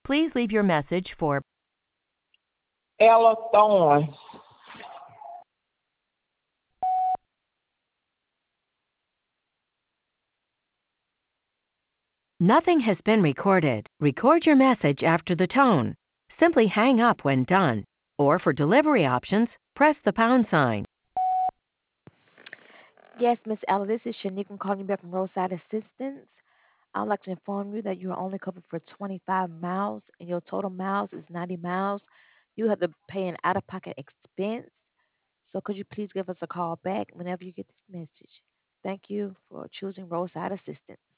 Please leave your message for Ella Thorne. Nothing has been recorded. Record your message after the tone. Simply hang up when done. Or for delivery options, press the pound sign. Yes, Miss Ella, this is Shanique. I'm calling you back from Roadside Assistance. I would like to inform you that you are only covered for 25 miles and your total miles is 90 miles. You have to pay an out of pocket expense. So could you please give us a call back whenever you get this message? Thank you for choosing Roadside Assistance.